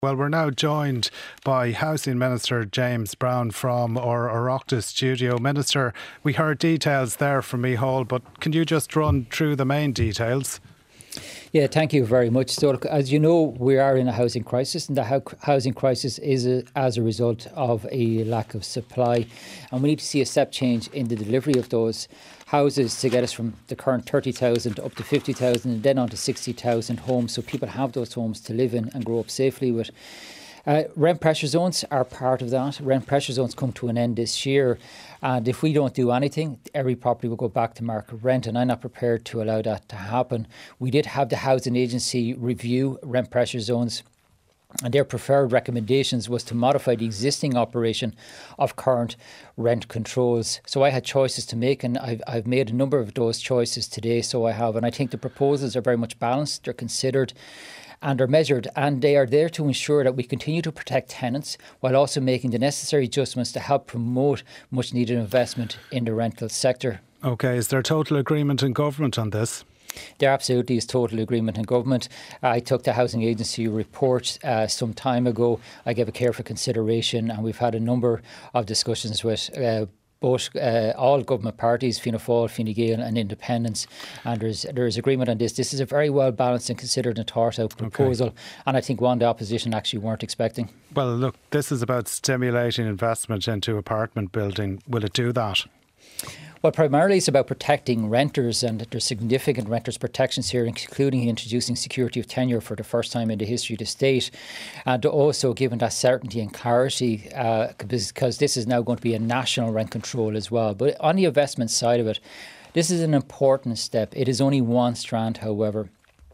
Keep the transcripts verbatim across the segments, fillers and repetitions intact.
Well, we're now joined by Housing Minister James Browne from our Oireachtas studio. Minister, we heard details there from Micheál, but can you just run through the main details? Yeah, thank you very much. So, as you know, we are in a housing crisis, and the housing crisis is a, as a result of a lack of supply. And we need to see a step change in the delivery of those houses to get us from the current thirty thousand up to fifty thousand and then on to sixty thousand homes, so people have those homes to live in and grow up safely with. Uh, rent pressure zones are part of that. Rent pressure zones come to an end this year, and if we don't do anything, every property will go back to market rent, and I'm not prepared to allow that to happen. We did have the Housing Agency review rent pressure zones, and their preferred recommendations was to modify the existing operation of current rent controls. So I had choices to make, and I've, I've made a number of those choices today. So I have, and I think the proposals are very much balanced, they're considered and are measured, and they are there to ensure that we continue to protect tenants while also making the necessary adjustments to help promote much needed investment in the rental sector. OK, is there total agreement in government on this? There absolutely is total agreement in government. I took the Housing Agency report uh, some time ago. I gave it careful consideration, and we've had a number of discussions with uh, both uh, all government parties, Fianna Fáil, Fine Gael and independents, and there's there is agreement on this. This is a very well balanced and considered and thought out proposal, okay. And I think one the opposition actually weren't expecting. Well, look, this is about stimulating investment into apartment building. Will it do that? Well, primarily it's about protecting renters, and there's significant renters protections here, including introducing security of tenure for the first time in the history of the state, and also giving that certainty and clarity uh, because this is now going to be a national rent control as well. But on the investment side of it, this is an important step. It is only one strand, however.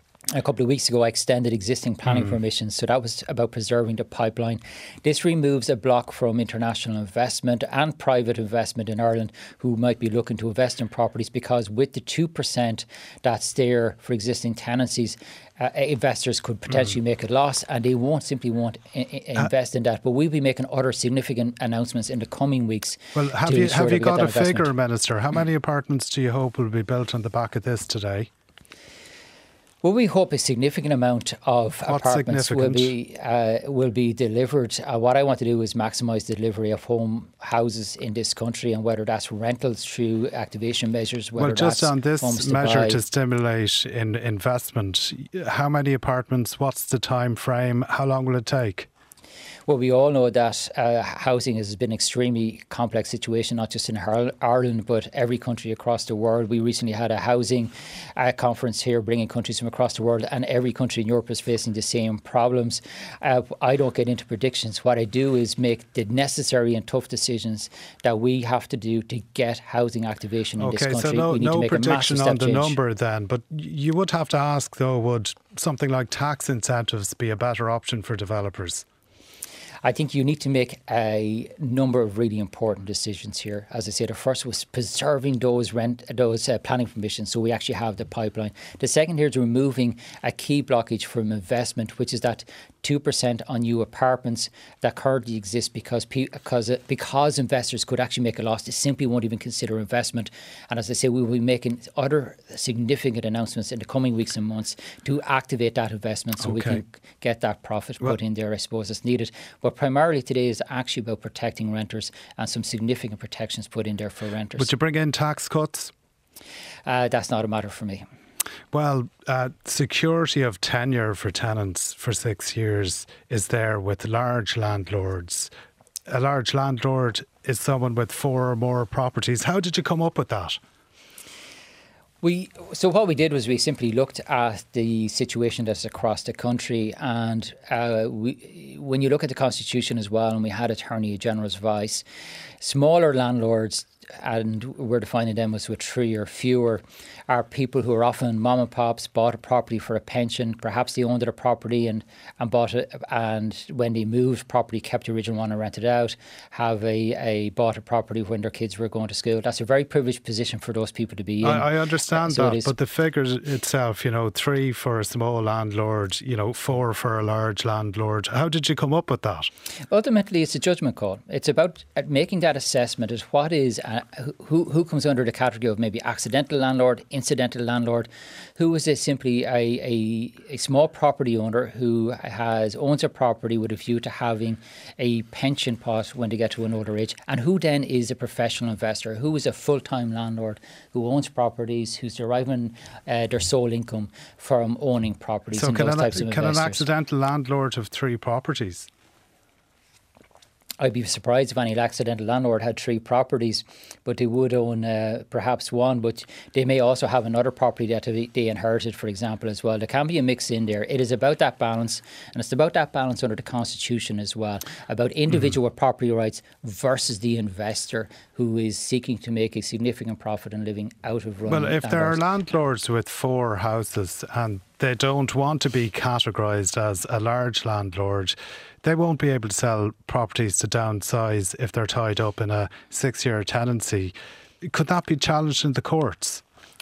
A couple of weeks ago, I extended existing planning mm. permissions, so that was about preserving the pipeline. This removes a block from international investment and private investment in Ireland who might be looking to invest in properties, because with the two percent that's there for existing tenancies, uh, investors could potentially mm. make a loss, and they won't simply won't I- I invest uh, in that. But we'll be making other significant announcements in the coming weeks. Well, have you, have you got a figure, Minister? How many apartments do you hope will be built on the back of this today? Well, we hope a significant amount of What's apartments will be uh, will be delivered. Uh, what I want to do is maximise the delivery of home houses in this country, and whether that's rentals through activation measures, whether well, just that's on this homes to measure buy. to stimulate in investment, how many apartments? What's the time frame? How long will it take? Well, we all know that uh, housing has been an extremely complex situation, not just in Ireland, but every country across the world. We recently had a housing uh, conference here, bringing countries from across the world, and every country in Europe is facing the same problems. Uh, I don't get into predictions. What I do is make the necessary and tough decisions that we have to do to get housing activation in okay, this country. So no, we need no to make prediction a massive on the change. number then, but you would have to ask, though, would something like tax incentives be a better option for developers? I think you need to make a number of really important decisions here. As I said, the first was preserving those rent, those uh, planning permissions, so we actually have the pipeline. The second here is removing a key blockage from investment, which is that two percent on new apartments that currently exist because because because investors could actually make a loss. They simply won't even consider investment. And as I say, we will be making other significant announcements in the coming weeks and months to activate that investment, so okay. we can get that profit well, put in there, I suppose, as needed. But primarily today is actually about protecting renters, and some significant protections put in there for renters. Would you bring in tax cuts? Uh, that's not a matter for me. Well, uh, security of tenure for tenants for six years is there with large landlords. A large landlord is someone with four or more properties. How did you come up with that? We so what we did was we simply looked at the situation that's across the country, and uh, we, when you look at the Constitution as well, and we had Attorney General's advice, smaller landlords, and we're defining them as with three or fewer, are people who are often mom and pops, bought a property for a pension. Perhaps they owned their property and, and bought it, and when they moved property, kept the original one and rented out, have a, a bought a property when their kids were going to school. That's a very privileged position for those people to be in. I, I understand so that, but the figure itself, you know, three for a small landlord, you know, four for a large landlord. How did you come up with that? Ultimately, it's a judgment call. It's about making that assessment as what is a Uh, who who comes under the category of maybe accidental landlord, incidental landlord? Who is a simply a, a, a small property owner who has owns a property with a view to having a pension pot when they get to an older age? And who then is a professional investor? Who is a full-time landlord who owns properties, who's deriving uh, their sole income from owning properties? So and can, those an, types of can an investors. accidental landlord have three properties? I'd be surprised if any accidental landlord had three properties, but they would own uh, perhaps one, but they may also have another property that they inherited, for example, as well. There can be a mix in there. It is about that balance, and it's about that balance under the Constitution as well, about individual mm-hmm. property rights versus the investor who is seeking to make a significant profit and living out of running. Well, if there are landlords with four houses and they don't want to be categorised as a large landlord, they won't be able to sell properties to downsize if they're tied up in a six-year tenancy. Could that be challenged in the courts?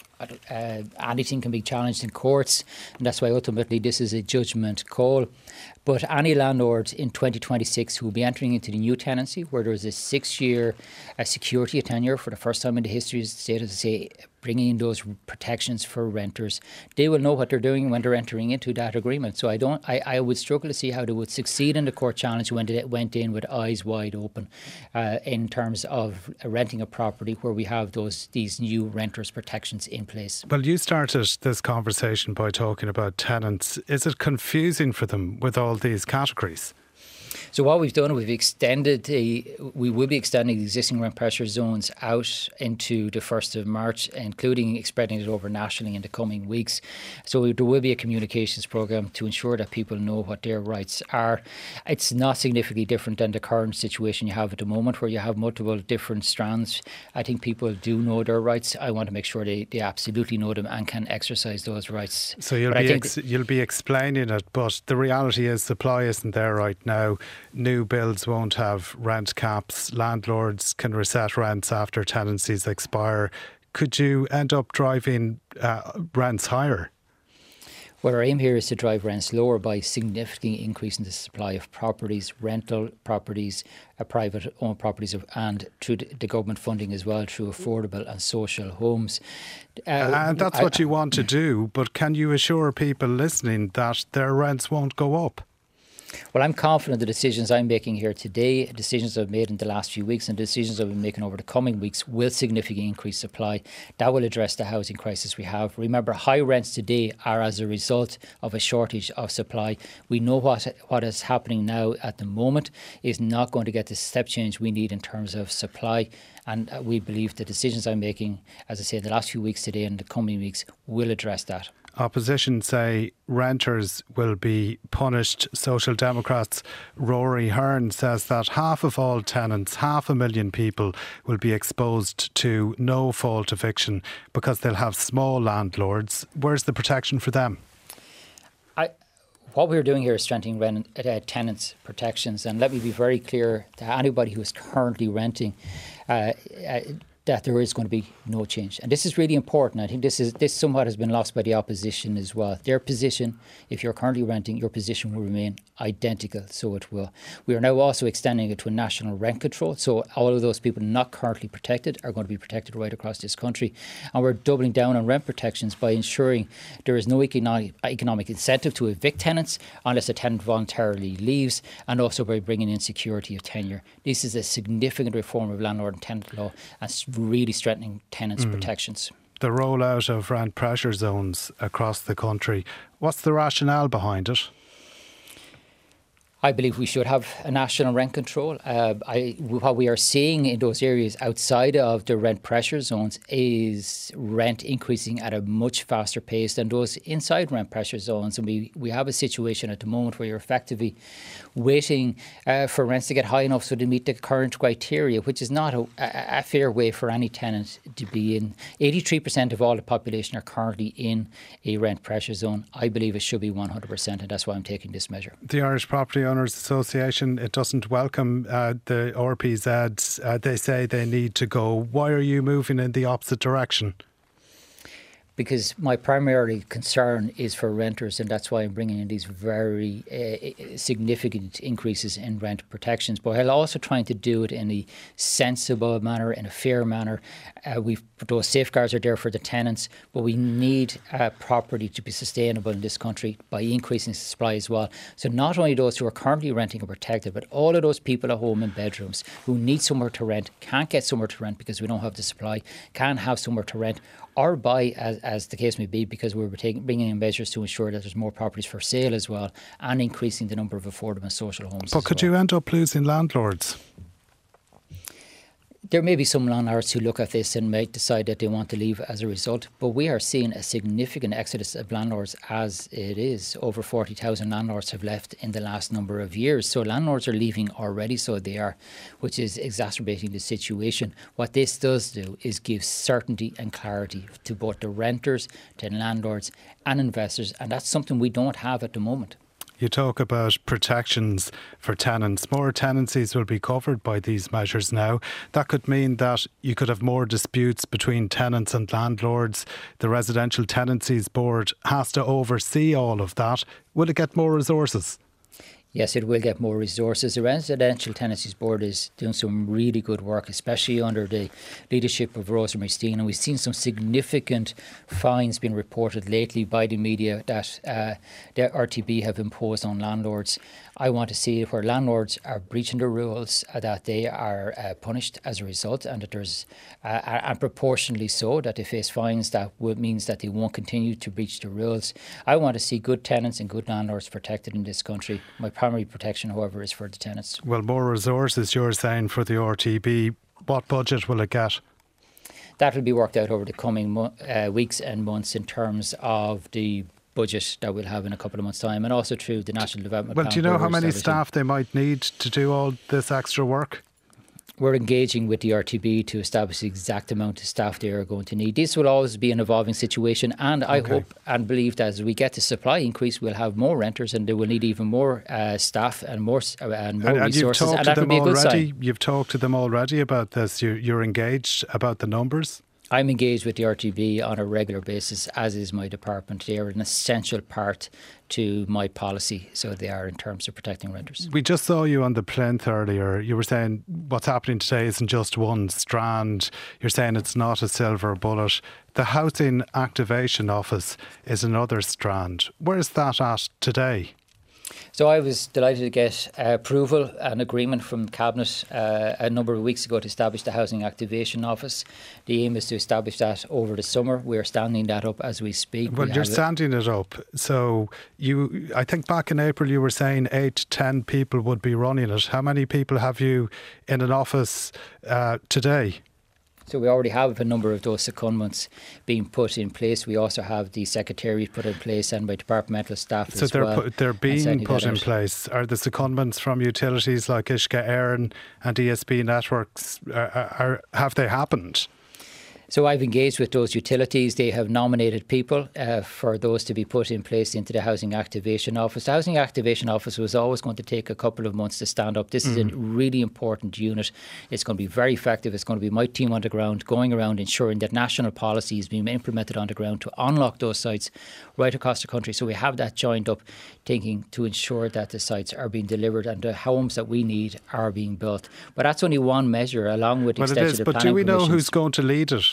Uh, anything can be challenged in courts, and that's why ultimately this is a judgment call. But any landlord in twenty twenty-six who will be entering into the new tenancy, where there is a six-year uh, security of tenure for the first time in the history of the state, as I say, bringing in those protections for renters, they will know what they're doing when they're entering into that agreement. So I don't, I, I would struggle to see how they would succeed in the court challenge when they went in with eyes wide open uh, in terms of renting a property where we have those these new renters protections in place. Well, you started this conversation by talking about tenants. Is it confusing for them with all these categories? So what we've done, we've extended the, we will be extending the existing rent pressure zones out into the first of March, including spreading it over nationally in the coming weeks. So there will be a communications programme to ensure that people know what their rights are. It's not significantly different than the current situation you have at the moment, where you have multiple different strands. I think people do know their rights. I want to make sure they, they absolutely know them and can exercise those rights. So you'll be ex- you'll be explaining it, but the reality is supply isn't there right now. New builds won't have rent caps. Landlords can reset rents after tenancies expire. Could you end up driving uh, rents higher? Well, our aim here is to drive rents lower by significantly increasing the supply of properties, rental properties, uh, private owned properties, and through the government funding as well, through affordable and social homes. Uh, and that's I, what you want to do, but can you assure people listening that their rents won't go up? Well, I'm confident the decisions I'm making here today, decisions I've made in the last few weeks and decisions I've been making over the coming weeks will significantly increase supply. That will address the housing crisis we have. Remember, high rents today are as a result of a shortage of supply. We know what what is happening now at the moment is not going to get the step change we need in terms of supply. And we believe the decisions I'm making, as I say, in the last few weeks today and the coming weeks will address that. Opposition say renters will be punished. Social Democrats Rory Hearn says that half of all tenants, half a million people, will be exposed to no fault eviction because they'll have small landlords. Where's the protection for them? I, what we're doing here is strengthening rent, uh, tenants' protections. And let me be very clear to anybody who is currently renting, uh, uh, that there is going to be no change. And this is really important. I think this is this somewhat has been lost by the opposition as well. Their position, if you're currently renting, your position will remain identical, so it will. We are now also extending it to a national rent control, so all of those people not currently protected are going to be protected right across this country. And we're doubling down on rent protections by ensuring there is no economic, economic incentive to evict tenants unless a tenant voluntarily leaves, and also by bringing in security of tenure. This is a significant reform of landlord and tenant law and really strengthening tenants' mm. protections. The rollout of rent pressure zones across the country, what's the rationale behind it? I believe we should have a national rent control. Uh, I, what we are seeing in those areas outside of the rent pressure zones is rent increasing at a much faster pace than those inside rent pressure zones. And we, we have a situation at the moment where you're effectively waiting uh, for rents to get high enough so they meet the current criteria, which is not a, a, a fair way for any tenant to be in. eighty-three percent of all the population are currently in a rent pressure zone. I believe it should be one hundred percent, and that's why I'm taking this measure. The Irish Property Owners Association, it doesn't welcome uh, the R P Zs. Uh, they say they need to go. Why are you moving in the opposite direction? because my primary concern is for renters, and that's why I'm bringing in these very uh, significant increases in rent protections. But I'm also trying to do it in a sensible manner, in a fair manner. Uh, we've those safeguards are there for the tenants, but we need uh, property to be sustainable in this country by increasing supply as well. So not only those who are currently renting are protected, but all of those people at home in bedrooms who need somewhere to rent, can't get somewhere to rent because we don't have the supply, can't have somewhere to rent, or buy, as, as the case may be, because we're taking, bringing in measures to ensure that there's more properties for sale as well, and increasing the number of affordable social homes. But could well. you end up losing landlords? There may be some landlords who look at this and might decide that they want to leave as a result, but we are seeing a significant exodus of landlords as it is. Over forty thousand landlords have left in the last number of years. So landlords are leaving already, so they are, which is exacerbating the situation. What this does do is give certainty and clarity to both the renters, to landlords and investors, and that's something we don't have at the moment. You talk about protections for tenants. More tenancies will be covered by these measures now. That could mean that you could have more disputes between tenants and landlords. The Residential Tenancies Board has to oversee all of that. Will it get more resources? Yes, it will get more resources. The Residential Tenancies Board is doing some really good work, especially under the leadership of Rosemary Steen. And we've seen some significant fines being reported lately by the media that uh, the R T B have imposed on landlords. I want to see where landlords are breaching the rules, uh, that they are uh, punished as a result, and that there's, uh, and proportionally so, that they face fines that would, means that they won't continue to breach the rules. I want to see good tenants and good landlords protected in this country. My primary protection, however, is for the tenants. Well, more resources, you're saying, for the R T B. What budget will it get? That will be worked out over the coming mo- uh, weeks and months in terms of the budget that we'll have in a couple of months' time, and also through the National Development Plan. Well, do you know how many staff they might need to do all this extra work? We're engaging with the R T B to establish the exact amount of staff they are going to need. This will always be an evolving situation, and I Okay. hope and believe that as we get the supply increase, we'll have more renters, and they will need even more uh, staff and more uh, and more and, and resources, you've talked and to that will them be a good already. sign. You've talked to them already about this. You're, you're engaged about the numbers. I'm engaged with the R T B on a regular basis, as is my department. They are an essential part to my policy, so they are in terms of protecting renters. We just saw you on the plinth earlier. You were saying what's happening today isn't just one strand. You're saying it's not a silver bullet. The Housing Activation Office is another strand. Where's that at today? So I was delighted to get uh, approval and agreement from Cabinet uh, a number of weeks ago to establish the Housing Activation Office. The aim is to establish that over the summer. We are standing that up as we speak. Well, we you're standing it up. So you, I think back in April you were saying eight, ten people would be running it. How many people have you in an office uh, today? So we already have a number of those secondments being put in place. We also have the secretariat put in place and by departmental staff so as they're well. Put, they're being put in out. place. Are the secondments from utilities like Ishka Airn and E S B Networks, are, are, have they happened? So I've engaged with those utilities. They have nominated people uh, for those to be put in place into the Housing Activation Office. The Housing Activation Office was always going to take a couple of months to stand up. This mm. is a really important unit. It's going to be very effective. It's going to be my team on the ground, going around ensuring that national policy is being implemented on the ground to unlock those sites right across the country. So we have that joined up thinking to ensure that the sites are being delivered and the homes that we need are being built. But that's only one measure along with well, extension it is, of but planning do we know permissions. who's going to lead it?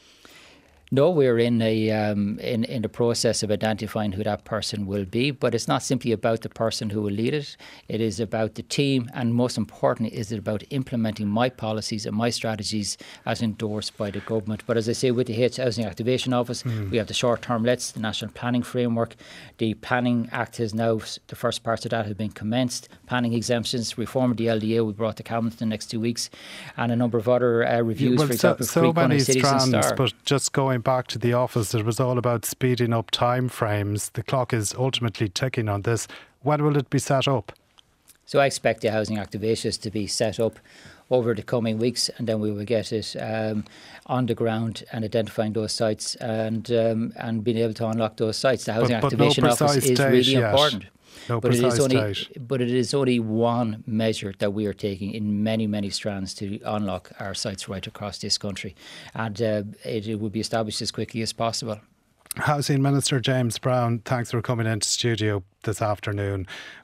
No, we're in a um, in in the process of identifying who that person will be, but it's not simply about the person who will lead it. It is about the team, and most importantly, is it about implementing my policies and my strategies as endorsed by the government. But as I say, with the Housing Activation Office, mm. we have the short-term lets, the National Planning Framework. The Planning Act has now, the first parts of that have been commenced. Planning exemptions, reform of the L D A, we brought to Cabinet in the next two weeks, and a number of other uh, reviews, well, for example, so, so many Cities and strands, Star. but just going back to the office, it was all about speeding up time frames. The clock is ultimately ticking on this. When will it be set up? So I expect the housing activations to be set up over the coming weeks, and then we will get it um, on the ground and identifying those sites and um, and being able to unlock those sites. The Housing but, but Activation no Office is really yet. important. No but it is only, date. but it is only one measure that we are taking in many, many strands to unlock our sites right across this country, and uh, it, it will be established as quickly as possible. Housing Minister James Brown, thanks for coming into studio this afternoon.